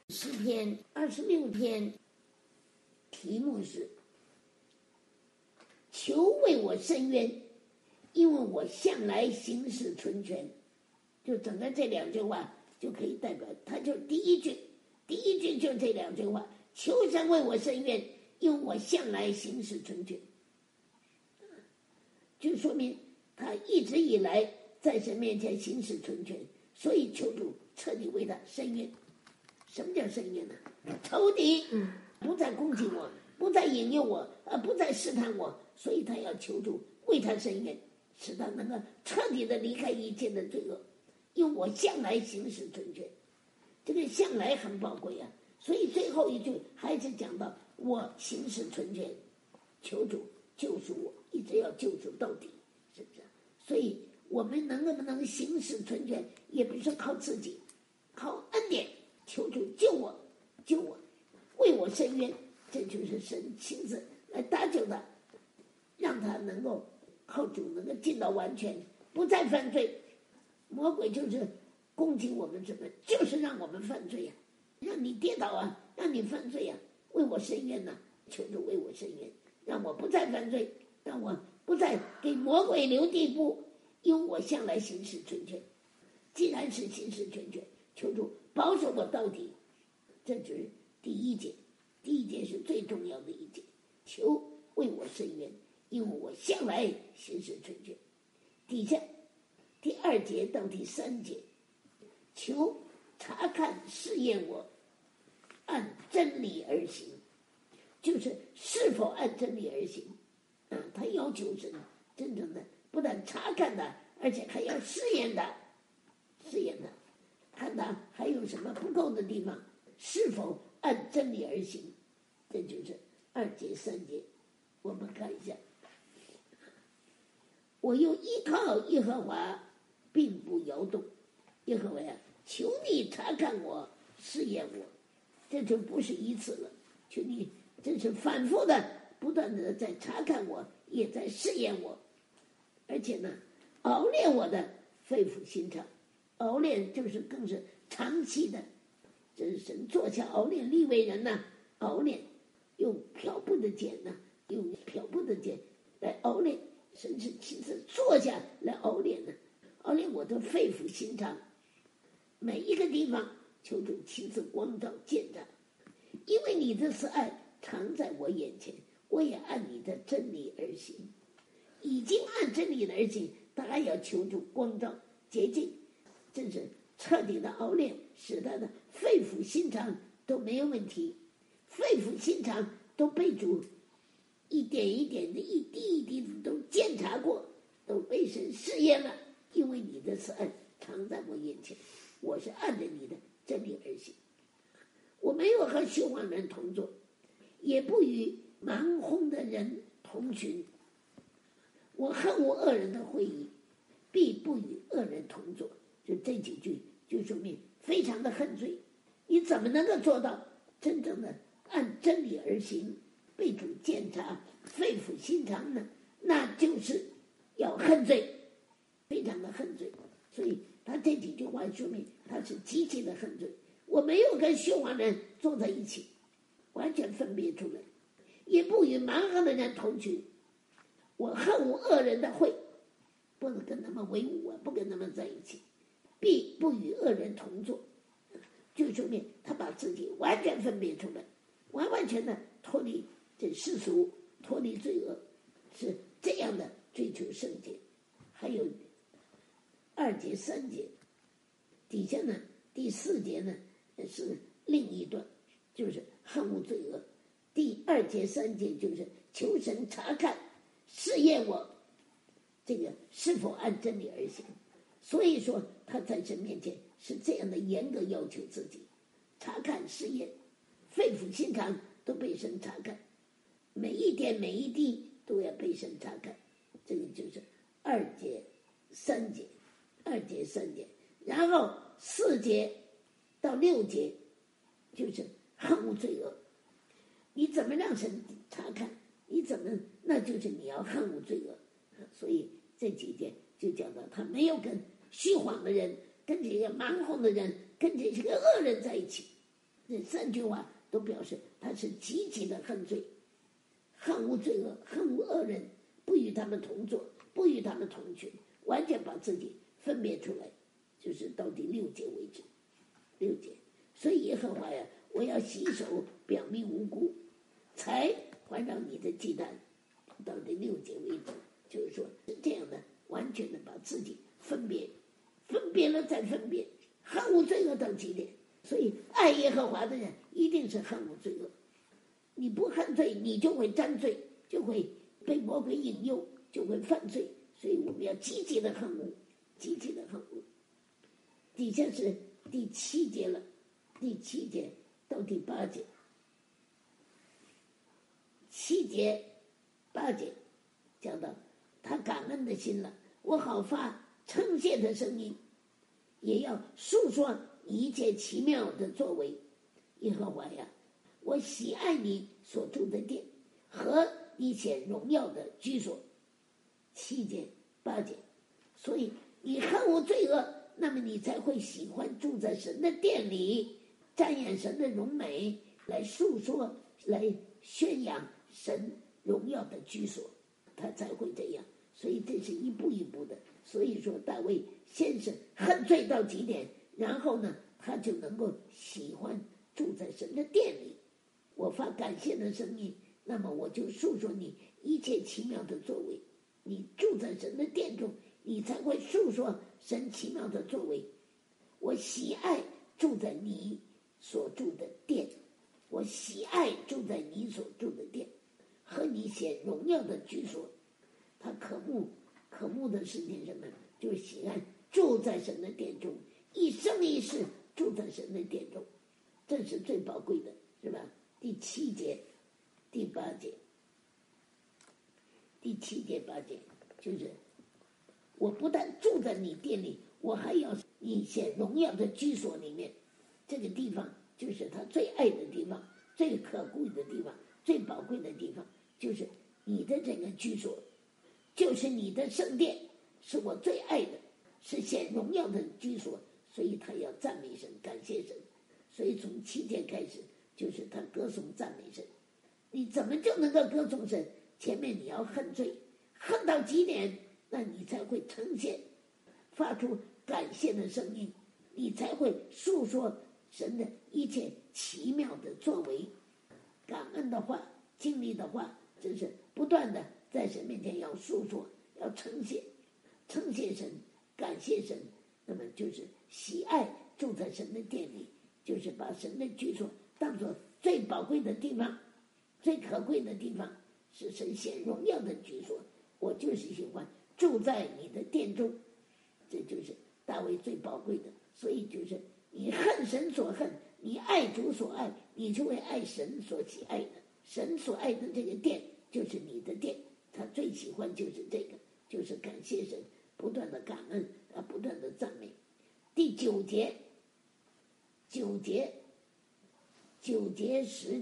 诗篇26篇，题目是求为我伸冤，因为我向来行使纯全。就整个这两句话就可以代表，它就第一句就这两句话，求神为我伸冤，因为我向来行使纯全，就说明他一直以来在神面前行使纯全，所以求主彻底为他伸冤。什么叫伸冤呢？仇敌不再攻击我，不再引诱我，不再试探我，所以他要求主为他伸冤，使他能够彻底的离开一切的罪恶。因为我向来行使纯全，这个向来很宝贵啊。所以最后一句还是讲到我行使纯全，求主救赎我，一直要救赎到底，是不是？所以我们能不能行使纯全，也不是靠自己，靠恩典，求主救我，为我伸冤，这就是神亲自来搭救他，让他能够靠主能够进到完全，不再犯罪。魔鬼就是攻击我们什么？就是让我们犯罪呀，让你跌倒啊，让你犯罪呀，为我伸冤呐，求主为我伸冤，让我不再犯罪，让我不再给魔鬼留地步，因为我向来行使纯全。既然是行使纯全，求主保守我到底。这就是第一节，第一节是最重要的一节，求为我伸冤，因为我向来行使纯全。底下第2节到第3节，求查看试验我，按真理而行，就是是否按真理而行。他要求神真正的不但查看他，而且还要试验他，看他还有什么不够的地方，是否按真理而行。这就是2节3节，我们看一下。我又依靠耶和华，并不摇动。耶和华呀，求你查看我，试验我。这就不是一次了，求你这是反复的不断的在查看我，也在试验我，而且呢熬炼我的肺腑心肠。熬炼就是更是长期的，这是神坐下熬炼利未人呐，熬炼用漂布的碱呐，用漂布的碱来熬炼，神是亲自坐下来熬炼的，熬炼我的肺腑心肠，每一个地方求主亲自光照鉴察。因为你的慈爱常在我眼前，我也按你的真理而行。已经按真理而行，当然要求主光照洁净，这是彻底的熬炼，使他的肺腑心肠都没有问题，肺腑心肠都被主一点一点的一滴一滴的都检查过，都被神试验了。因为你的慈爱常在我眼前，我是按着你的真理而行。我没有和虚谎人同坐，也不与蛮哄的人同群。我恨恶恶人的会议，必不与恶人同坐。就这几句就说明非常的恨罪。你怎么能够做到真正的按真理而行，被主检查肺腑心肠呢？那就是要恨罪，非常的恨罪。所以他这几句话说明他是极其的恨罪。我没有跟虚谎人坐在一起，完全分别出来，也不与蛮横的人同群。我恨恶恶人的会，不能跟他们为伍啊，不跟他们在一起，必不与恶人同坐。就说明他把自己完全分别出来，完完全的脱离这世俗，脱离罪恶，是这样的追求圣洁。还有2节3节底下呢，第4节呢是另一段，就是恨恶罪恶。第2节3节就是求神查看试验我这个是否按真理而行。所以说他在神面前是这样的严格要求自己，查看试验，肺腑心肠都被神查看，每一点每一滴都要被神查看。这个就是2节3节然后4节到6节就是恨恶罪恶。你怎么让神查看？你怎么？那就是你要恨恶罪恶。所以这几节就讲到他没有跟虚谎的人，跟这些蛮哄的人，跟这些个恶人在一起。 这3句话都表示他是极其的恨罪，恨恶罪恶，恨恶恶人，不与他们同坐，不与他们同群，完全把自己分别出来，就是到第6节为止。6节，所以耶和华呀，我要洗手表明无辜，才环绕你的祭坛，到第6节为止。就是说是这样的，完全的把自己分别了再分别，恨恶罪恶到极点。所以爱耶和华的人一定是恨恶罪恶，你不恨罪，你就会沾罪，就会被魔鬼引诱，就会犯罪。所以我们要积极的恨恶，积极的恨恶。底下是第7节了，第7节到第8节，7节8节讲到他感恩的心了，我好发称谢的声音，也要述说一切奇妙的作为。耶和华呀，我喜爱你所住的殿和你显荣耀的居所。7节8节，所以你恨恶罪恶，那么你才会喜欢住在神的殿里，瞻仰神的荣美，来述说，来宣扬神荣耀的居所，他才会这样。所以这是一步一步的。所以说大卫先是恨罪到极点，然后呢他就能够喜欢住在神的殿里。我发感谢的声音，那么我就述说你一切奇妙的作为。你住在神的殿中，你才会述说神奇妙的作为。我喜爱住在你所住的殿，我喜爱住在你所住的殿和你显荣耀的居所。他渴慕的事情什么？就是喜爱住在神的殿中，一生一世住在神的殿中，这是最宝贵的，是吧？第7节第8节，第7节8节，就是我不但住在你殿里，我还要你显荣耀的居所里面。这个地方就是他最爱的地方，最可贵的地方，最宝贵的地方，就是你的这个居所，就是你的圣殿，是我最爱的，是显荣耀的居所。所以他要赞美神，感谢神。所以从7节开始，就是他歌颂赞美神。你怎么就能够歌颂神？前面你要恨罪，恨到极点，那你才会呈现，发出感谢的声音，你才会述说神的一切奇妙的作为。感恩的话，经历的话，真是不断的在神面前要述说，要称谢神，感谢神。那么就是喜爱住在神的殿里，就是把神的居所当作最宝贵的地方，最可贵的地方，是神显荣耀的居所。我就是喜欢住在你的殿中，这就是大卫最宝贵的。所以就是你恨神所恨，你爱主所爱，你就会爱神所喜爱的。神所爱的这个殿就是你的殿，他最喜欢就是这个，就是感谢神，不断的感恩，不断的赞美。第9节10节，9节10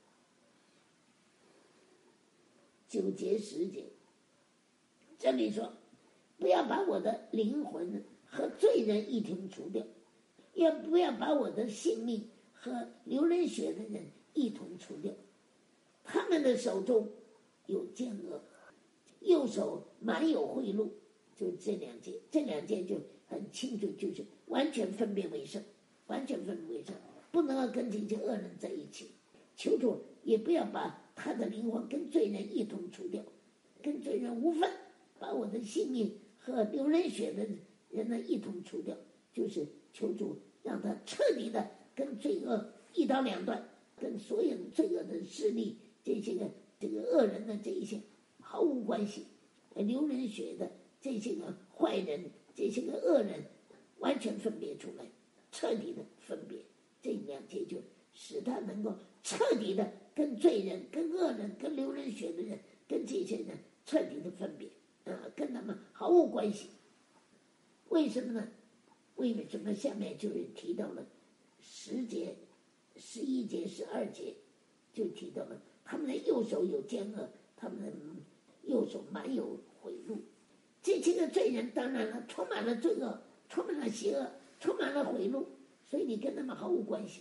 节，这里说，不要把我的灵魂和罪人一同除掉，也不要把我的性命和流人血的人一同除掉。他们的手中有奸恶，右手满有贿赂。就这2节就很清楚，就是完全分别为圣，完全分别为圣，不能够跟这些恶人在一起。求主也不要把他的灵魂跟罪人一同除掉，跟罪人无分，把我的性命和流人血的人呢一同除掉，就是求主让他彻底的跟罪恶一刀两断，跟所有的罪恶的势力，这个恶人的这一些毫无关系，流人血的这些个坏人，这些个恶人，完全分别出来，彻底的分别。这2节就使他能够彻底的跟罪人、跟恶人、跟流人血的人、跟这些人彻底的分别，跟他们毫无关系。为什么呢？为什么下面就是提到了10节、11节、12节，就提到了他们的右手有奸恶，他们的右手满有贿赂。这些个罪人当然了，充满了罪恶，充满了邪恶，充满了贿赂，所以你跟他们毫无关系，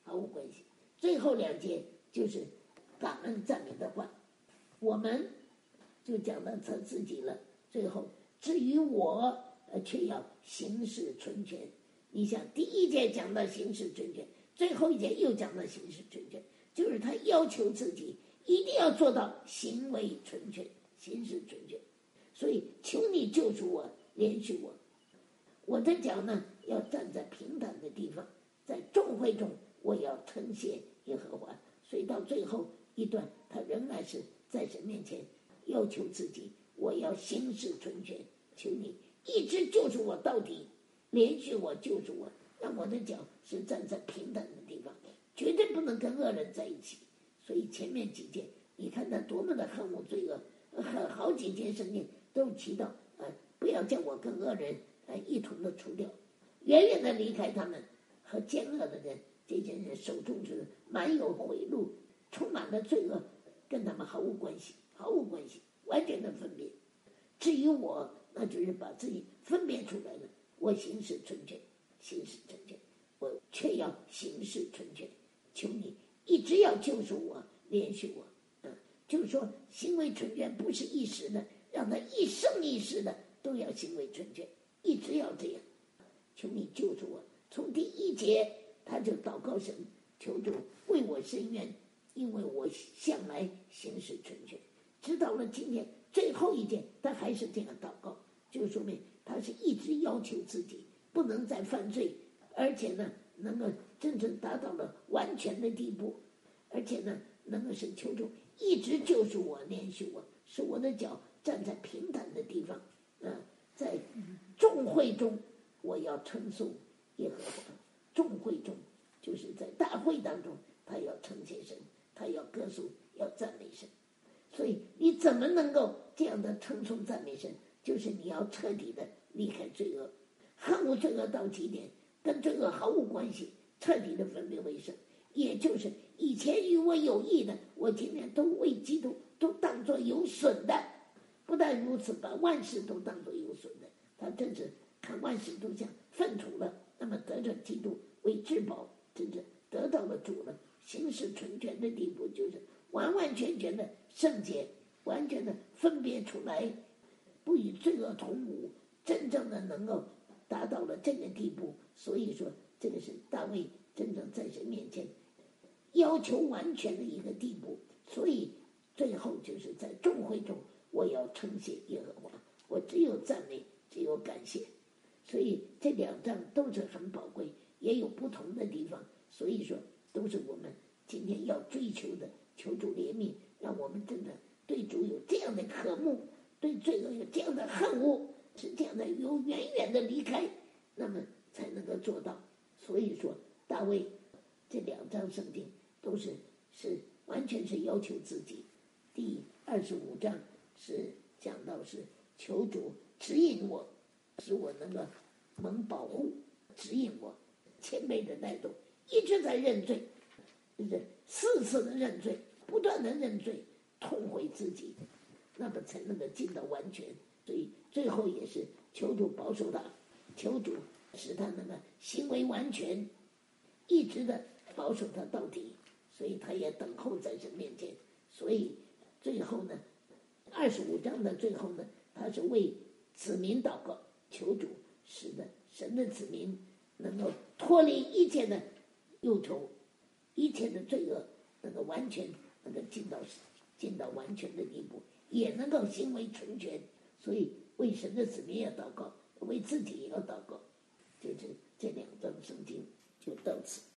毫无关系。最后2节就是感恩赞美的话，我们就讲到他自己了。最后至于我却要行事纯全。你想第1节讲到行事纯全，最后1节又讲到行事纯全，就是他要求自己一定要做到行为纯全，行事纯全。所以求你救赎我，怜恤我。我的脚呢要站在平坦的地方，在众会中我要称谢耶和华。所以到最后一段，他仍然是在神面前要求自己，我要行事纯全，求你一直救赎我到底，怜恤我，救赎我，让我的脚是站在平坦的地方，绝对不能跟恶人在一起。所以前面几节你看他多么的恨恶罪恶，好几节圣经都提到不要叫我跟恶人一同的除掉，远远的离开他们，和奸恶的人，这些人手中是满有贿赂，充满了罪恶，跟他们毫无关系，毫无关系，完全的分别。至于我，那就是把自己分别出来了，我行事纯全，行事纯全，我却要行事纯全，求你一直要救赎我，怜恤我。就是说行为纯全不是一时的，让他一生一世的都要行为纯全，一直要这样。求你救赎我。从第1节他就祷告神，求主为我伸冤，因为我向来行事纯全。直到了今天最后1节他还是这样祷告，就说明他是一直要求自己不能再犯罪，而且呢能够真正达到了完全的地步，而且呢能够使求主一直救赎我，怜恤我，使我的脚站在平坦的地方，在众会中我要称颂耶和华。众会中就是在大会当中，他要称谢神，他要歌颂，要赞美神。所以你怎么能够这样的称颂赞美神？就是你要彻底的离开罪恶，恨恶罪恶到极点，跟罪恶毫无关系，彻底的分别为圣。也就是以前与我有益的，我今天都为基督都当作有损的。不但如此，把万事都当作有损的，他真是看万事都像粪土了，那么得着基督为至宝，真是得到了主了。行事纯全的地步，就是完完全全的圣洁，完全的分别出来，不与罪恶同舞，真正的能够达到了这个地步。所以说这个是大卫真正在神面前要求完全的一个地步。所以最后就是在众会中我要称谢耶和华，我只有赞美，只有感谢。所以这2章都是很宝贵，也有不同的地方，所以说都是我们今天要追求的。求主怜悯，让我们真的对主有这样的渴慕，对罪恶有这样的恨恶，是这样的有远远的离开，那么才能够做到。所以说大卫这2章圣经都是完全是要求自己。第25章是讲到是求主指引我，使我能够蒙保护，指引我，谦卑的带动，一直在认罪，就是4次的认罪，不断的认罪，痛悔自己，那么才能够进到完全。所以最后也是求主保守他，求主使他能够行为完全，一直的保守他到底。所以他也等候在神面前。所以最后呢，25章的最后呢，他是为子民祷告，求主使得神的子民能够脱离一切的忧愁，一切的罪恶，能够完全能够进到完全的地步，也能够行为纯全。所以为神的子民要祷告，为自己也要祷告。就是这2章圣经就到此。